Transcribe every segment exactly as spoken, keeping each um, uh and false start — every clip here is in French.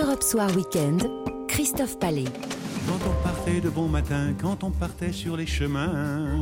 Europe Soir Weekend, Christophe Palais. Quand on partait de bon matin, quand on partait sur les chemins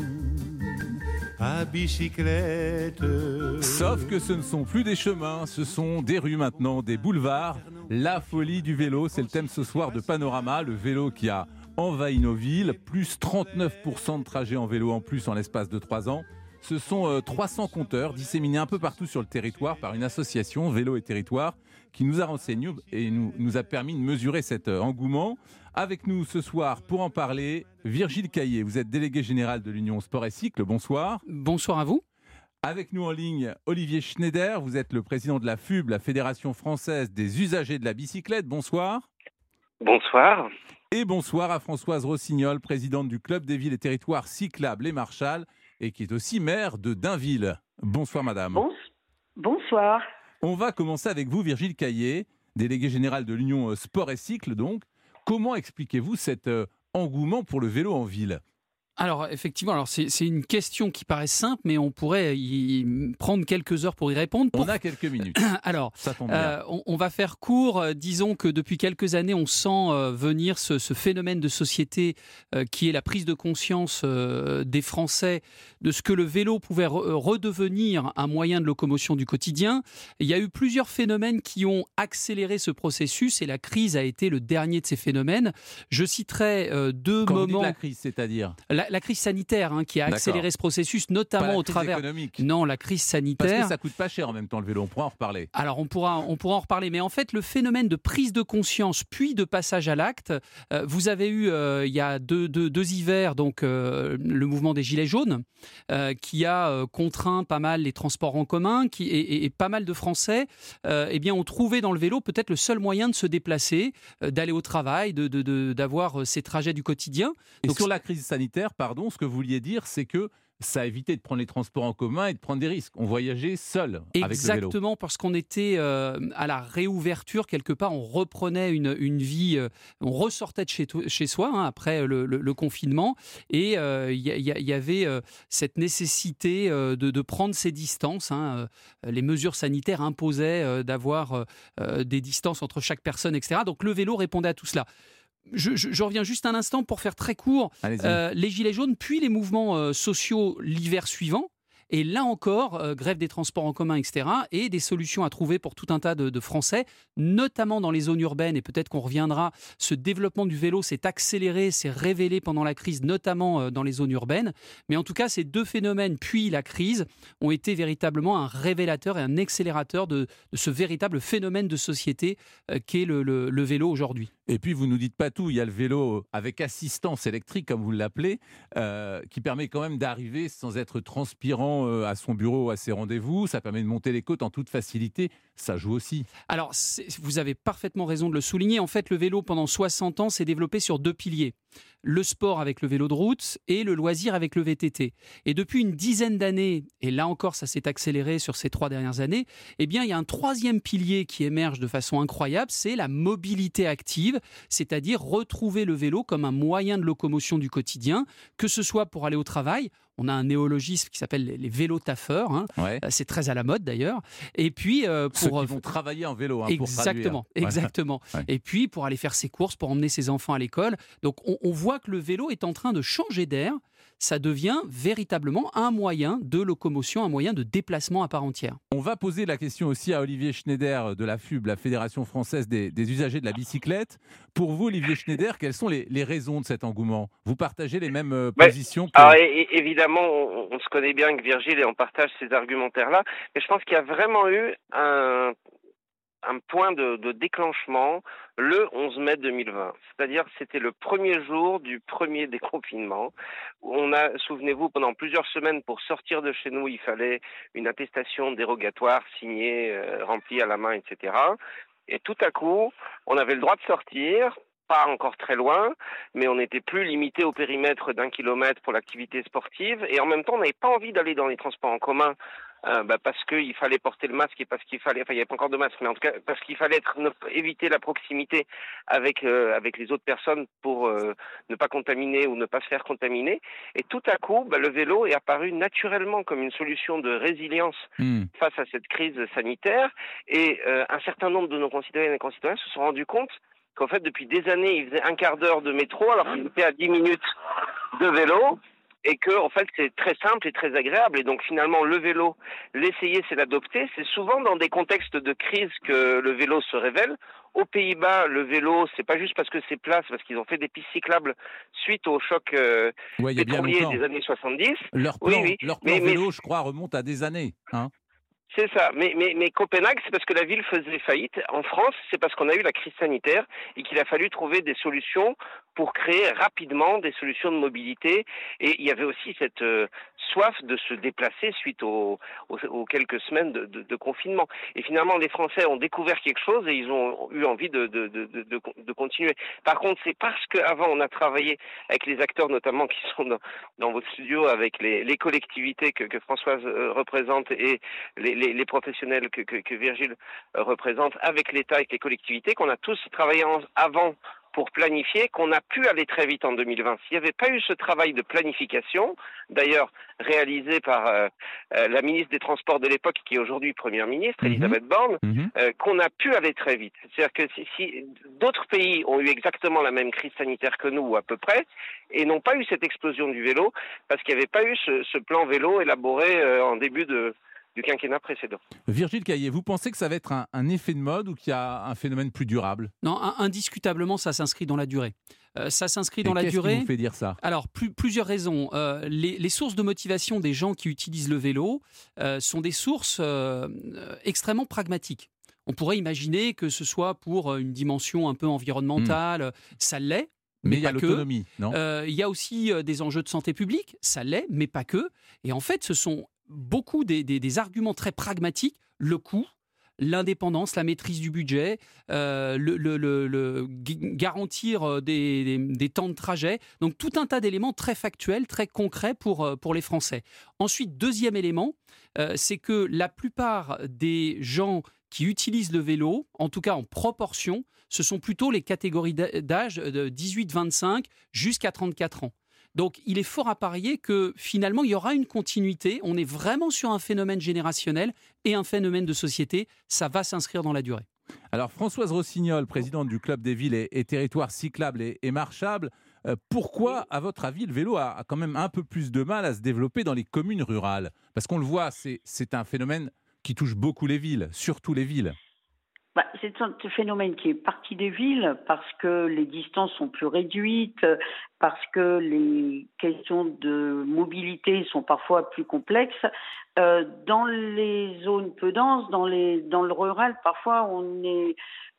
à bicyclette. Sauf que ce ne sont plus des chemins, ce sont des rues maintenant, des boulevards. La folie du vélo, c'est le thème ce soir de Panorama, le vélo qui a envahi nos villes, plus trente-neuf pour cent de trajets en vélo en plus en l'espace de trois ans. Ce sont euh, trois cents compteurs disséminés un peu partout sur le territoire par une association, Vélo et Territoire, qui nous a renseigné et nous, nous a permis de mesurer cet euh, engouement. Avec nous ce soir pour en parler, Virgile Caillé, vous êtes délégué général de l'Union Sport et Cycle, bonsoir. Bonsoir à vous. Avec nous en ligne, Olivier Schneider, vous êtes le président de la F U B, la Fédération Française des Usagers de la Bicyclette, bonsoir. Bonsoir. Et bonsoir à Françoise Rossignol, présidente du Club des villes et territoires cyclables Les Marchals, et qui est aussi maire de Dainville. Bonsoir madame. Bon, bonsoir. On va commencer avec vous, Virgile Caillé, délégué général de l'Union Sport et Cycle donc. Comment expliquez-vous cet euh, engouement pour le vélo en ville ? Alors effectivement, alors c'est, c'est une question qui paraît simple, mais on pourrait y prendre quelques heures pour y répondre. Pour... On a quelques minutes. Alors, ça tombe bien. Euh, on, on va faire court. Disons que depuis quelques années, on sent euh, venir ce, ce phénomène de société euh, qui est la prise de conscience euh, des Français de ce que le vélo pouvait re- redevenir un moyen de locomotion du quotidien. Il y a eu plusieurs phénomènes qui ont accéléré ce processus et la crise a été le dernier de ces phénomènes. Je citerai euh, deux Quand moments. Vous dites la crise, c'est-à-dire La, la crise sanitaire hein, qui a accéléré D'accord. ce processus, notamment Pas la au crise travers. économique. Non, la crise sanitaire. Parce que ça coûte pas cher en même temps le vélo. On pourra en reparler. Alors on pourra, on pourra en reparler, mais en fait le phénomène de prise de conscience puis de passage à l'acte, euh, vous avez eu euh, il y a deux, deux, deux hivers donc euh, le mouvement des Gilets jaunes euh, qui a euh, contraint pas mal les transports en commun, qui et, et, et pas mal de Français euh, eh bien ont trouvé dans le vélo peut-être le seul moyen de se déplacer, euh, d'aller au travail, de, de, de, d'avoir ces trajets du quotidien. Et Donc, sur la crise sanitaire, pardon, ce que vous vouliez dire, c'est que ça a évité de prendre les transports en commun et de prendre des risques. On voyageait seul avec le vélo. Exactement, parce qu'on était euh, à la réouverture, quelque part, on reprenait une, une vie, euh, on ressortait de chez, chez soi hein, après le, le, le confinement, et il euh, y, y, y avait euh, cette nécessité euh, de, de prendre ses distances. Hein, euh, les mesures sanitaires imposaient euh, d'avoir euh, des distances entre chaque personne, et cetera. Donc le vélo répondait à tout cela. Je, je, je reviens juste un instant pour faire très court. Euh, les Gilets jaunes, puis les mouvements euh, sociaux l'hiver suivant. Et là encore, euh, grève des transports en commun, et cetera. Et des solutions à trouver pour tout un tas de, de Français, notamment dans les zones urbaines. Et peut-être qu'on reviendra, ce développement du vélo s'est accéléré, s'est révélé pendant la crise, notamment euh, dans les zones urbaines. Mais en tout cas, ces deux phénomènes, puis la crise, ont été véritablement un révélateur et un accélérateur de, de ce véritable phénomène de société euh, qu'est le, le, le vélo aujourd'hui. Et puis, vous ne nous dites pas tout. Il y a le vélo avec assistance électrique, comme vous l'appelez, euh, qui permet quand même d'arriver sans être transpirant euh, à son bureau, à ses rendez-vous. Ça permet de monter les côtes en toute facilité. Ça joue aussi. Alors, vous avez parfaitement raison de le souligner. En fait, le vélo, pendant soixante ans, s'est développé sur deux piliers. Le sport avec le vélo de route et le loisir avec le V T T. Et depuis une dizaine d'années, et là encore ça s'est accéléré sur ces trois dernières années, eh bien il y a un troisième pilier qui émerge de façon incroyable, c'est la mobilité active, c'est-à-dire retrouver le vélo comme un moyen de locomotion du quotidien, que ce soit pour aller au travail. On a un néologisme qui s'appelle les vélo-taffeurs, hein. Ouais. C'est très à la mode d'ailleurs. Et puis euh, pour ceux qui vont travailler en vélo, hein, exactement, pour exactement. Ouais. Et puis pour aller faire ses courses, pour emmener ses enfants à l'école. Donc on, on voit que le vélo est en train de changer d'air. Ça devient véritablement un moyen de locomotion, un moyen de déplacement à part entière. On va poser la question aussi à Olivier Schneider de la F U B, la Fédération Française des, des Usagers de la Bicyclette. Pour vous, Olivier Schneider, quelles sont les, les raisons de cet engouement ? Vous partagez les mêmes euh, ouais, positions que... Alors, é- évidemment, on, on se connaît bien avec Virgile et on partage ces argumentaires-là, mais je pense qu'il y a vraiment eu un... un point de, de déclenchement le onze mai deux mille vingt. C'est-à-dire c'était le premier jour du premier déconfinement. Où on a, souvenez-vous, pendant plusieurs semaines, pour sortir de chez nous, il fallait une attestation dérogatoire signée, euh, remplie à la main, et cetera. Et tout à coup, on avait le droit de sortir, pas encore très loin, mais on n'était plus limité au périmètre d'un kilomètre pour l'activité sportive. Et en même temps, on n'avait pas envie d'aller dans les transports en commun euh, bah, parce qu'il fallait porter le masque et parce qu'il fallait, enfin il n'y avait pas encore de masque, mais en tout cas parce qu'il fallait être, ne, éviter la proximité avec euh, avec les autres personnes pour euh, ne pas contaminer ou ne pas se faire contaminer. Et tout à coup, bah, le vélo est apparu naturellement comme une solution de résilience mmh. face à cette crise sanitaire. Et euh, un certain nombre de nos concitoyennes et concitoyens se sont rendus compte qu'en fait, depuis des années, ils faisaient un quart d'heure de métro alors qu'ils étaient à dix minutes de vélo. Et que, en fait, c'est très simple et très agréable. Et donc, finalement, le vélo, l'essayer, c'est l'adopter. C'est souvent dans des contextes de crise que le vélo se révèle. Aux Pays-Bas, le vélo, c'est pas juste parce que c'est plat, c'est parce qu'ils ont fait des pistes cyclables suite au choc euh, ouais, pétrolier des années soixante-dix. Leur plan, oui, oui. leur plan mais, vélo, mais... je crois, remonte à des années. Hein. C'est ça, mais, mais, mais Copenhague, c'est parce que la ville faisait faillite. En France, c'est parce qu'on a eu la crise sanitaire et qu'il a fallu trouver des solutions pour créer rapidement des solutions de mobilité. Et il y avait aussi cette euh, soif de se déplacer suite aux, aux, aux quelques semaines de, de, de confinement. Et finalement, les Français ont découvert quelque chose et ils ont eu envie de, de, de, de, de continuer. Par contre, c'est parce qu'avant, on a travaillé avec les acteurs, notamment qui sont dans, dans votre studio, avec les, les collectivités que, que Françoise euh, représente et les Les, les professionnels que, que, que Virgile représente, avec l'État, avec les collectivités, qu'on a tous travaillé en, avant pour planifier, qu'on a pu aller très vite en deux mille vingt. S'il n'y avait pas eu ce travail de planification, d'ailleurs réalisé par euh, euh, la ministre des Transports de l'époque, qui est aujourd'hui Première ministre, mmh. Elisabeth Borne, mmh. euh, qu'on a pu aller très vite. C'est-à-dire que si, si d'autres pays ont eu exactement la même crise sanitaire que nous, ou à peu près, et n'ont pas eu cette explosion du vélo, parce qu'il n'y avait pas eu ce, ce plan vélo élaboré euh, en début de du quinquennat précédent. Virgile Caillé, vous pensez que ça va être un, un effet de mode ou qu'il y a un phénomène plus durable ? Non, indiscutablement, ça s'inscrit dans la durée. Euh, ça s'inscrit dans Et la qu'est-ce durée. Qui vous fait dire ça ? Alors, plus, plusieurs raisons. Euh, les, les sources de motivation des gens qui utilisent le vélo euh, sont des sources euh, extrêmement pragmatiques. On pourrait imaginer que ce soit pour une dimension un peu environnementale, mmh. ça l'est. Mais, mais il y a que. l'autonomie, non ? euh, Il y a aussi des enjeux de santé publique, ça l'est, mais pas que. Et en fait, ce sont beaucoup des, des, des arguments très pragmatiques, le coût, l'indépendance, la maîtrise du budget, euh, le, le, le, le garantir des, des, des temps de trajet. Donc tout un tas d'éléments très factuels, très concrets pour, pour les Français. Ensuite, deuxième élément, euh, c'est que la plupart des gens qui utilisent le vélo, en tout cas en proportion, ce sont plutôt les catégories d'âge de dix-huit vingt-cinq jusqu'à trente-quatre ans. Donc, il est fort à parier que finalement, il y aura une continuité. On est vraiment sur un phénomène générationnel et un phénomène de société. Ça va s'inscrire dans la durée. Alors, Françoise Rossignol, présidente du Club des villes et, et territoires cyclables et, et marchables, euh, pourquoi, à votre avis, le vélo a, a quand même un peu plus de mal à se développer dans les communes rurales ? Parce qu'on le voit, c'est, c'est un phénomène qui touche beaucoup les villes, surtout les villes. Bah, c'est un phénomène qui est parti des villes parce que les distances sont plus réduites, parce que les questions de mobilité sont parfois plus complexes. Euh, dans les zones peu denses, dans, les, dans le rural, parfois on est...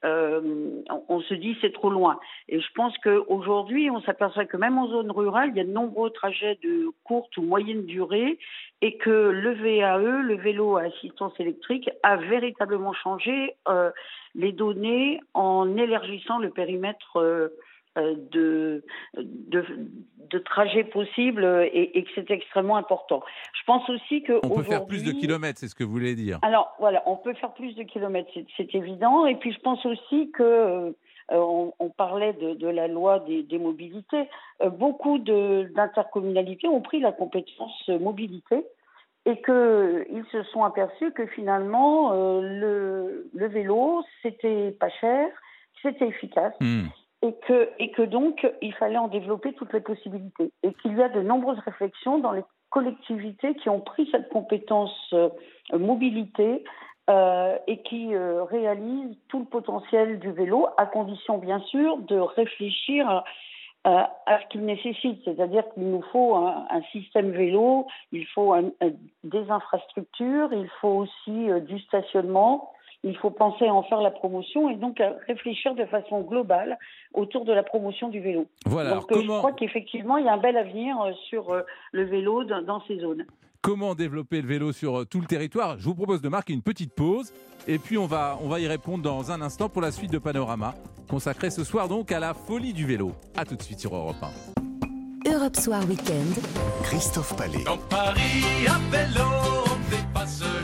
Euh, on se dit c'est trop loin. Et je pense qu'aujourd'hui, on s'aperçoit que même en zone rurale, il y a de nombreux trajets de courte ou moyenne durée et que le V A E, le vélo à assistance électrique, a véritablement changé euh, les données en élargissant le périmètre euh, de, de, de trajets possibles et, et que c'est extrêmement important. Je pense aussi que on peut faire plus de kilomètres, c'est ce que vous voulez dire. Alors voilà, on peut faire plus de kilomètres, c'est, c'est évident. Et puis je pense aussi que euh, on, on parlait de, de la loi des, des mobilités. Euh, beaucoup de, d'intercommunalités ont pris la compétence mobilité et qu'ils se sont aperçus que finalement euh, le, le vélo c'était pas cher, c'était efficace. Mmh. Et que, et que donc, il fallait en développer toutes les possibilités. Et qu'il y a de nombreuses réflexions dans les collectivités qui ont pris cette compétence euh, mobilité euh, et qui euh, réalisent tout le potentiel du vélo, à condition, bien sûr, de réfléchir à, à, à ce qu'il nécessite. C'est-à-dire qu'il nous faut un, un système vélo, il faut un, un, des infrastructures, il faut aussi euh, du stationnement. Il faut penser à en faire la promotion et donc à réfléchir de façon globale autour de la promotion du vélo. Voilà, donc alors comment... je crois qu'effectivement, il y a un bel avenir sur le vélo dans, dans ces zones. Comment développer le vélo sur tout le territoire ? Je vous propose de marquer une petite pause et puis on va, on va y répondre dans un instant pour la suite de Panorama, consacrée ce soir donc à la folie du vélo. A tout de suite sur Europe un. Europe Soir Weekend. Christophe Pallé. Dans Paris à vélo, on dépasse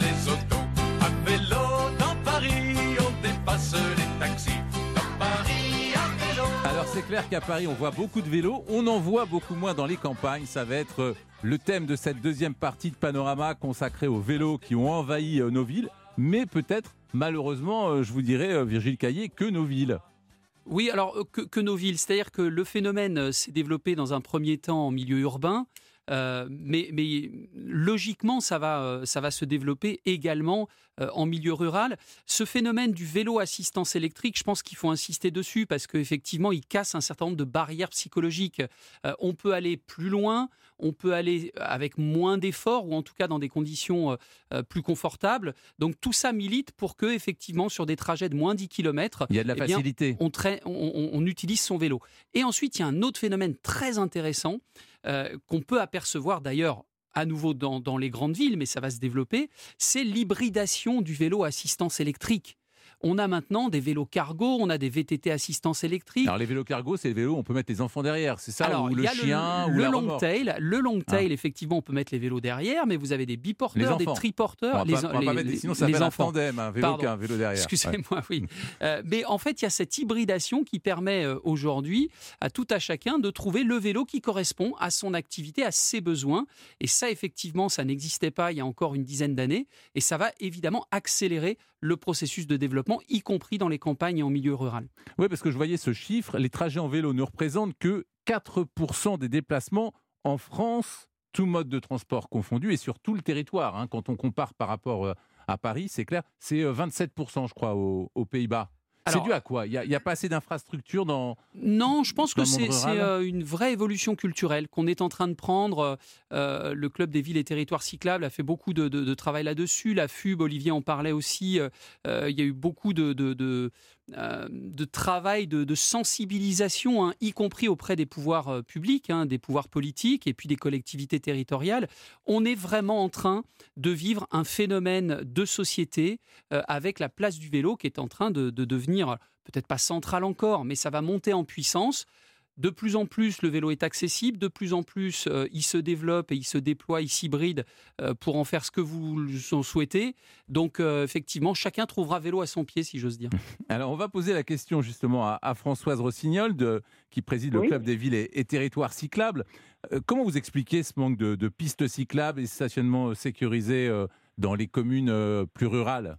taxi dans Paris à vélo. Alors c'est clair qu'à Paris on voit beaucoup de vélos, on en voit beaucoup moins dans les campagnes. Ça va être le thème de cette deuxième partie de Panorama consacrée aux vélos qui ont envahi nos villes, mais peut-être malheureusement, je vous dirais Virgile Caillé, que nos villes. Oui, alors que, que nos villes, c'est-à-dire que le phénomène s'est développé dans un premier temps en milieu urbain. Euh, mais, mais logiquement, ça va, euh, ça va se développer également euh, en milieu rural. Ce phénomène du vélo assistance électrique, je pense qu'il faut insister dessus parce qu'effectivement, il casse un certain nombre de barrières psychologiques. Euh, on peut aller plus loin, on peut aller avec moins d'efforts ou en tout cas dans des conditions euh, plus confortables. Donc tout ça milite pour que, effectivement, sur des trajets de moins de dix kilomètres, il y a de la eh bien, facilité. On, traîne, on, on, on utilise son vélo. Et ensuite, il y a un autre phénomène très intéressant Euh, qu'on peut apercevoir d'ailleurs à nouveau dans, dans les grandes villes, mais ça va se développer, c'est l'hybridation du vélo assistance électrique. On a maintenant des vélos cargo, on a des V T T assistance électrique. Alors les vélos cargo, c'est les vélos où on peut mettre les enfants derrière, c'est ça? Alors, ou le chien le, ou le la long remorque. tail, le long tail, Ah. effectivement, on peut mettre les vélos derrière, mais vous avez des biporteurs, Les des enfants. triporteurs. On va les, pas, on va les- pas mettre, les- sinon ça les s'appelle un enfants. tandem, un vélo Pardon. qu'un vélo derrière. Excusez-moi, oui. Euh, mais en fait, il y a cette hybridation qui permet euh, aujourd'hui à tout à chacun de trouver le vélo qui correspond à son activité, à ses besoins. Et ça, effectivement, ça n'existait pas il y a encore une dizaine d'années. Et ça va évidemment accélérer le processus de développement, y compris dans les campagnes et en milieu rural. Oui, parce que je voyais ce chiffre, les trajets en vélo ne représentent que quatre pour cent des déplacements en France, tout mode de transport confondu et sur tout le territoire. Hein. Quand on compare par rapport euh, à Paris, c'est clair, c'est euh, vingt-sept pour cent, je crois, aux, aux Pays-Bas. C'est Alors, dû à quoi? Il n'y a, il y a pas assez d'infrastructures dans... Non, je pense Dans que le monde c'est c'est, rural. euh, une vraie évolution culturelle qu'on est en train de prendre. Euh, le Club des villes et territoires cyclables a fait beaucoup de, de- de travail là-dessus. La F U B, Olivier en parlait aussi. Euh, euh, il y a eu beaucoup de, de, de, euh, de travail de, de sensibilisation, hein, y compris auprès des pouvoirs euh, publics, hein, des pouvoirs politiques et puis des collectivités territoriales. On est vraiment en train de vivre un phénomène de société euh, avec la place du vélo qui est en train de, de devenir peut-être pas centrale encore, mais ça va monter en puissance. De plus en plus, le vélo est accessible, de plus en plus, euh, il se développe et il se déploie, il s'hybride euh, pour en faire ce que vous en souhaitez. Donc, euh, effectivement, chacun trouvera vélo à son pied, si j'ose dire. Alors, on va poser la question justement à, à Françoise Rossignol, de, qui préside le Oui. Club des villes et, et territoires cyclables. Euh, comment vous expliquez ce manque de, de pistes cyclables et stationnements sécurisés euh, dans les communes euh, plus rurales?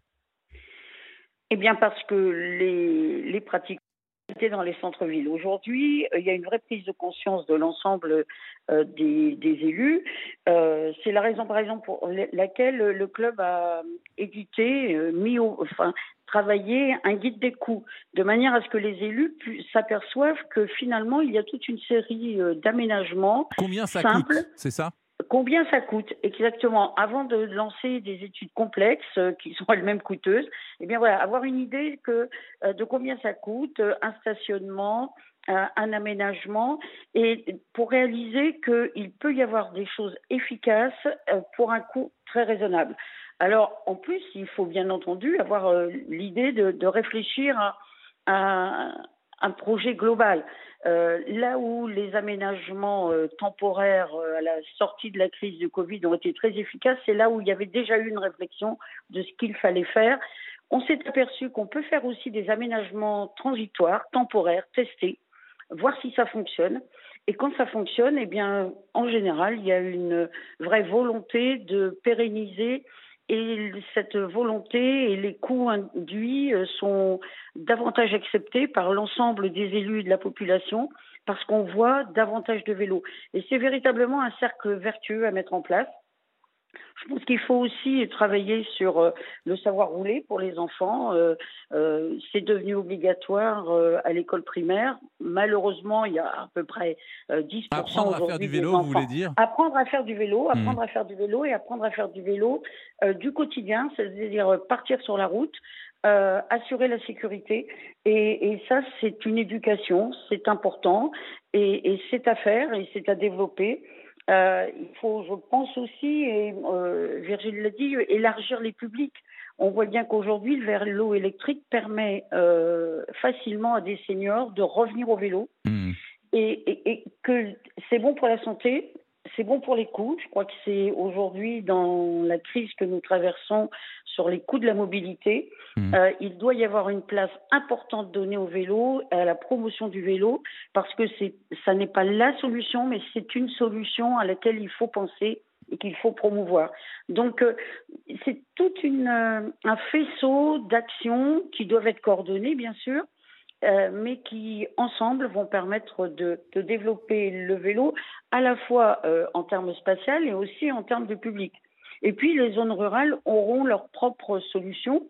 Eh bien, parce que les, les pratiques dans les centres-villes. Aujourd'hui, euh, il y a une vraie prise de conscience de l'ensemble euh, des, des élus. Euh, c'est la raison, par exemple, pour laquelle le club a édité, euh, mis au, enfin, travaillé un guide des coûts, de manière à ce que les élus pu- s'aperçoivent que finalement, il y a toute une série euh, d'aménagements Combien ça simples. coûte, c'est ça? Combien ça coûte exactement? Avant de lancer des études complexes euh, qui sont elles-mêmes coûteuses, eh bien voilà, avoir une idée que euh, de combien ça coûte, euh, un stationnement, euh, un aménagement, et pour réaliser qu'il peut y avoir des choses efficaces euh, pour un coût très raisonnable. Alors en plus, il faut bien entendu avoir euh, l'idée de, de réfléchir à, à un projet global. Euh, là où les aménagements euh, temporaires euh, à la sortie de la crise du Covid ont été très efficaces, c'est là où il y avait déjà eu une réflexion de ce qu'il fallait faire. On s'est aperçu qu'on peut faire aussi des aménagements transitoires, temporaires, testés, voir si ça fonctionne. Et quand ça fonctionne, eh bien, en général, il y a une vraie volonté de pérenniser. Et cette volonté et les coûts induits sont davantage acceptés par l'ensemble des élus et de la population parce qu'on voit davantage de vélos. Et c'est véritablement un cercle vertueux à mettre en place. Je pense qu'il faut aussi travailler sur euh, le savoir rouler pour les enfants. Euh, euh, c'est devenu obligatoire euh, à l'école primaire. Malheureusement, il y a à peu près euh, dix pour cent Apprendre à aujourd'hui faire du des vélo, vous enfants. voulez dire? Apprendre à faire du vélo, apprendre Mmh. à faire du vélo et apprendre à faire du vélo euh, du quotidien, c'est-à-dire euh, partir sur la route, euh, assurer la sécurité. Et, et ça, c'est une éducation, c'est important et, et c'est à faire et c'est à développer. Euh, il faut, je pense aussi, et euh, Virgile l'a dit, élargir les publics. On voit bien qu'aujourd'hui, le vélo électrique permet euh, facilement à des seniors de revenir au vélo Mmh. et, et, et que c'est bon pour la santé, c'est bon pour les coûts. Je crois que c'est aujourd'hui, dans la crise que nous traversons, sur les coûts de la mobilité, mmh. euh, il doit y avoir une place importante donnée au vélo, à la promotion du vélo, parce que c'est, ça n'est pas la solution, mais c'est une solution à laquelle il faut penser et qu'il faut promouvoir. Donc, euh, c'est tout une, euh, un faisceau d'actions qui doivent être coordonnées, bien sûr, euh, mais qui, ensemble, vont permettre de, de développer le vélo, à la fois euh, en termes spatial et aussi en termes de public. Et puis, les zones rurales auront leurs propres solutions.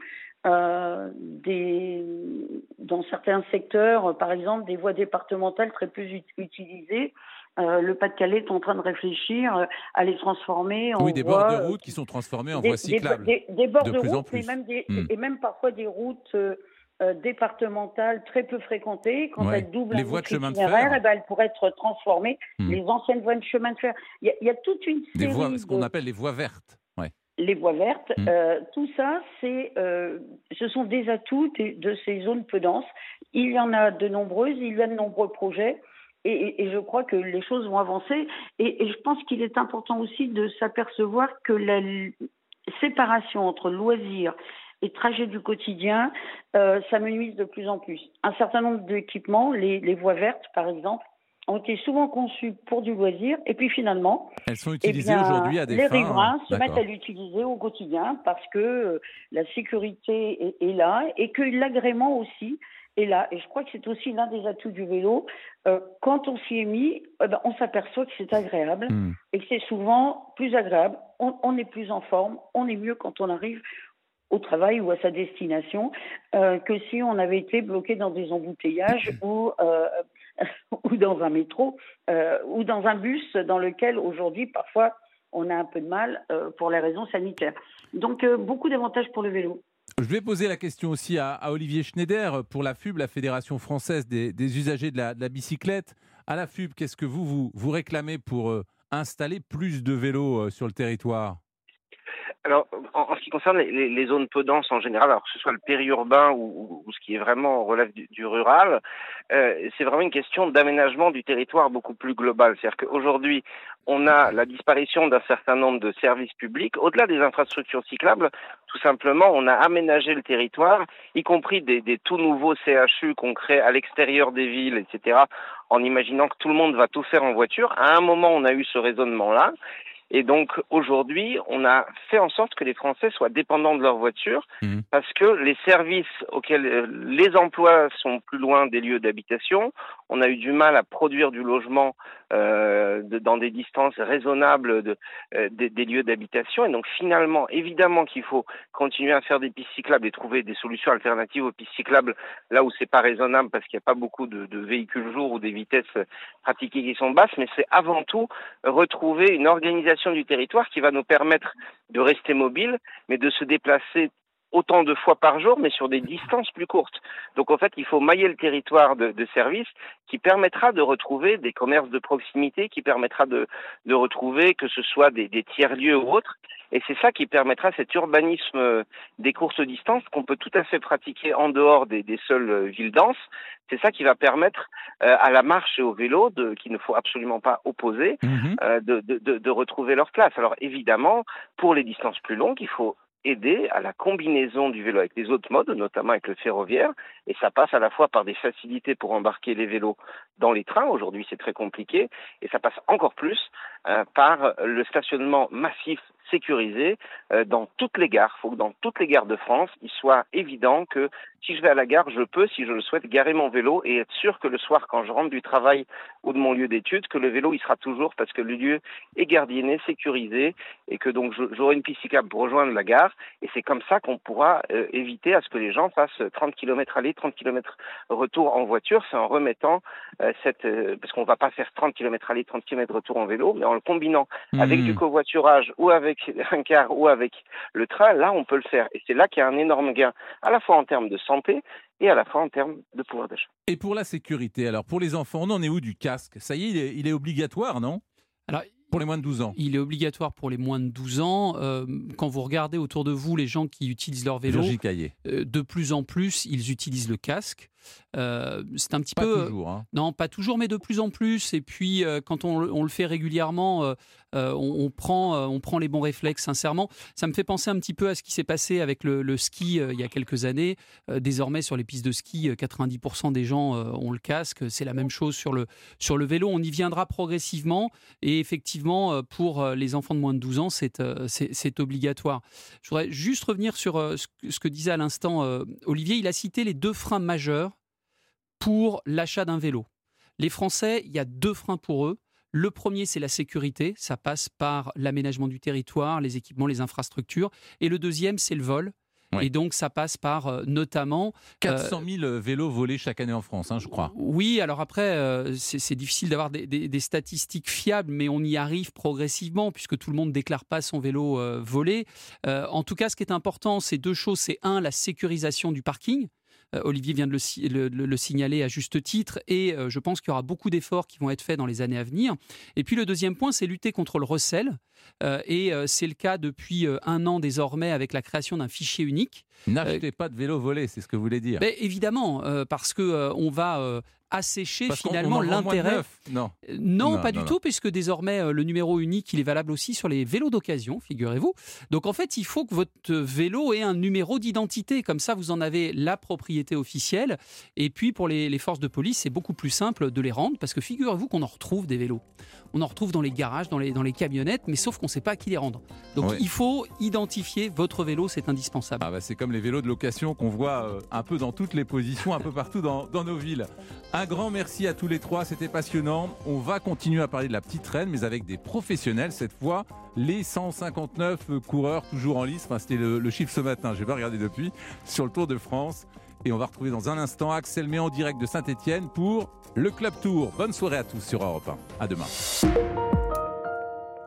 Euh, des, dans certains secteurs, par exemple, des voies départementales très peu ut- utilisées. Euh, le Pas-de-Calais est en train de réfléchir à les transformer en oui, des voies, bords de route qui sont transformés en des, voies cyclables. Des, des, des bords de, de plus route, en plus. Et, même des, mmh. et même parfois des routes euh, euh, départementales très peu fréquentées. Quand ouais. elles doublent les un voies de chemin itinéraire, de fer, eh ben, elles pourraient être transformées. Mmh. Les anciennes voies de chemin de fer. Il y a, il y a toute une série des voies, ce qu'on de... appelle les voies vertes. Ouais. Les voies vertes, mmh. euh, tout ça, c'est, euh, ce sont des atouts de, de ces zones peu denses. Il y en a de nombreuses, il y a de nombreux projets. Et, et, et je crois que les choses vont avancer. Et, et je pense qu'il est important aussi de s'apercevoir que la l- séparation entre loisirs et trajets du quotidien euh, s'amenuise de plus en plus. Un certain nombre d'équipements, les, les voies vertes par exemple, ont été souvent conçues pour du loisir. Et puis finalement, elles sont utilisées eh bien, aujourd'hui à des les fins... Les riverains se D'accord. mettent à l'utiliser au quotidien parce que euh, la sécurité est, est là et que l'agrément aussi est là. Et je crois que c'est aussi l'un des atouts du vélo. Euh, quand on s'y est mis, eh ben, on s'aperçoit que c'est agréable mmh. et que c'est souvent plus agréable. On, on est plus en forme, on est mieux quand on arrive au travail ou à sa destination euh, que si on avait été bloqué dans des embouteillages ou, euh, ou dans un métro euh, ou dans un bus dans lequel aujourd'hui parfois on a un peu de mal euh, pour les raisons sanitaires. Donc euh, beaucoup d'avantages pour le vélo. Je vais poser la question aussi à, à Olivier Schneider pour la F U B, la Fédération française des, des usagers de la, de la bicyclette. À la F U B, qu'est-ce que vous, vous, vous réclamez pour euh, installer plus de vélos euh, sur le territoire ? Alors, en, en ce qui concerne les, les, les zones peu denses en général, alors que ce soit le périurbain ou, ou, ou ce qui est vraiment relève du, du rural, euh, c'est vraiment une question d'aménagement du territoire beaucoup plus global. C'est-à-dire qu'aujourd'hui, on a la disparition d'un certain nombre de services publics. Au-delà des infrastructures cyclables, tout simplement, on a aménagé le territoire, y compris des, des tout nouveaux C H U qu'on crée à l'extérieur des villes, et cetera, en imaginant que tout le monde va tout faire en voiture. À un moment, on a eu ce raisonnement-là. Et donc, aujourd'hui, on a fait en sorte que les Français soient dépendants de leur voiture mmh. parce que les services auxquels euh, les emplois sont plus loin des lieux d'habitation. On a eu du mal à produire du logement euh, de, dans des distances raisonnables de, euh, des, des lieux d'habitation. Et donc, finalement, évidemment qu'il faut continuer à faire des pistes cyclables et trouver des solutions alternatives aux pistes cyclables là où c'est pas raisonnable parce qu'il n'y a pas beaucoup de, de véhicules jour ou des vitesses pratiquées qui sont basses. Mais c'est avant tout retrouver une organisation du territoire qui va nous permettre de rester mobile, mais de se déplacer autant de fois par jour, mais sur des distances plus courtes. Donc en fait, il faut mailler le territoire de, de services qui permettra de retrouver des commerces de proximité, qui permettra de, de retrouver que ce soit des, des tiers-lieux ou autres. Et c'est ça qui permettra cet urbanisme des courtes distances qu'on peut tout à fait pratiquer en dehors des, des seules villes denses. C'est ça qui va permettre euh, à la marche et au vélo, de, qu'il ne faut absolument pas opposer, mmh. euh, de, de, de, de retrouver leur place. Alors évidemment, pour les distances plus longues, il faut aider à la combinaison du vélo avec les autres modes, notamment avec le ferroviaire, et ça passe à la fois par des facilités pour embarquer les vélos dans les trains, aujourd'hui c'est très compliqué, et ça passe encore plus euh, par le stationnement massif sécurisé euh, dans toutes les gares. Il faut que dans toutes les gares de France, il soit évident que si je vais à la gare, je peux, si je le souhaite, garer mon vélo et être sûr que le soir, quand je rentre du travail ou de mon lieu d'études, que le vélo, il sera toujours parce que le lieu est gardienné, sécurisé, et que donc j'aurai une piste cyclable pour rejoindre la gare. Et c'est comme ça qu'on pourra euh, éviter à ce que les gens fassent trente kilomètres aller, trente kilomètres retour en voiture. C'est en remettant euh, cette... Euh, parce qu'on ne va pas faire trente kilomètres aller, trente kilomètres retour en vélo, mais en le combinant mmh. avec du covoiturage ou avec un car ou avec le train, là, on peut le faire. Et c'est là qu'il y a un énorme gain, à la fois en termes de santé et à la fois en termes de pouvoir d'achat. Et pour la sécurité, alors pour les enfants, on en est où du casque ? Ça y est, il est, il est obligatoire, non ? Alors, pour les moins de douze ans. Il est obligatoire pour les moins de douze ans. Euh, quand vous regardez autour de vous les gens qui utilisent leur vélo, euh, de plus en plus, ils utilisent le casque. Euh, c'est un petit pas peu... toujours. Hein. Non, pas toujours, mais de plus en plus. Et puis, euh, quand on, on le fait régulièrement, euh, euh, on, on, prend, euh, on prend les bons réflexes, sincèrement. Ça me fait penser un petit peu à ce qui s'est passé avec le, le ski euh, il y a quelques années. Euh, désormais, sur les pistes de ski, quatre-vingt-dix pour cent des gens euh, ont le casque. C'est la même chose sur le, sur le vélo. On y viendra progressivement. Et effectivement, euh, pour les enfants de moins de douze ans, c'est, euh, c'est, c'est obligatoire. Je voudrais juste revenir sur euh, ce, que, ce que disait à l'instant euh, Olivier. Il a cité les deux freins majeurs pour l'achat d'un vélo. Les Français, il y a deux freins pour eux. Le premier, c'est la sécurité. Ça passe par l'aménagement du territoire, les équipements, les infrastructures. Et le deuxième, c'est le vol. Oui. Et donc, ça passe par euh, notamment... quatre cent mille euh, vélos volés chaque année en France, hein, je crois. Oui, alors après, euh, c'est, c'est difficile d'avoir des, des, des statistiques fiables, mais on y arrive progressivement, puisque tout le monde ne déclare pas son vélo euh, volé. Euh, en tout cas, ce qui est important, c'est deux choses. C'est un, la sécurisation du parking. Euh, Olivier vient de le, le, le signaler à juste titre, et euh, je pense qu'il y aura beaucoup d'efforts qui vont être faits dans les années à venir. Et puis le deuxième point, c'est lutter contre le recel, euh, et euh, c'est le cas depuis euh, un an désormais avec la création d'un fichier unique. N'achetez euh, pas de vélo volé, c'est ce que vous voulez dire. Ben, évidemment, euh, parce qu'on euh, va... Euh, assécher Parce finalement on en l'intérêt. Non. non, non, pas non, du non. tout, puisque désormais euh, le numéro unique, il est valable aussi sur les vélos d'occasion, figurez-vous. Donc en fait, il faut que votre vélo ait un numéro d'identité, comme ça vous en avez la propriété officielle. Et puis pour les, les forces de police, c'est beaucoup plus simple de les rendre, parce que figurez-vous qu'on en retrouve des vélos. On en retrouve dans les garages, dans les, dans les camionnettes, mais sauf qu'on ne sait pas à qui les rendre. Donc oui. il faut identifier votre vélo, c'est indispensable. Ah bah c'est comme les vélos de location qu'on voit euh, un peu dans toutes les positions, un peu partout dans, dans nos villes. Un grand merci à tous les trois, c'était passionnant. On va continuer à parler de la petite reine, mais avec des professionnels cette fois. Les cent cinquante-neuf coureurs toujours en lice, enfin, c'était le, le chiffre ce matin, je n'ai pas regardé depuis, sur le Tour de France. Et on va retrouver dans un instant Axel May en direct de Saint-Étienne pour le Club Tour. Bonne soirée à tous sur Europe un. À demain.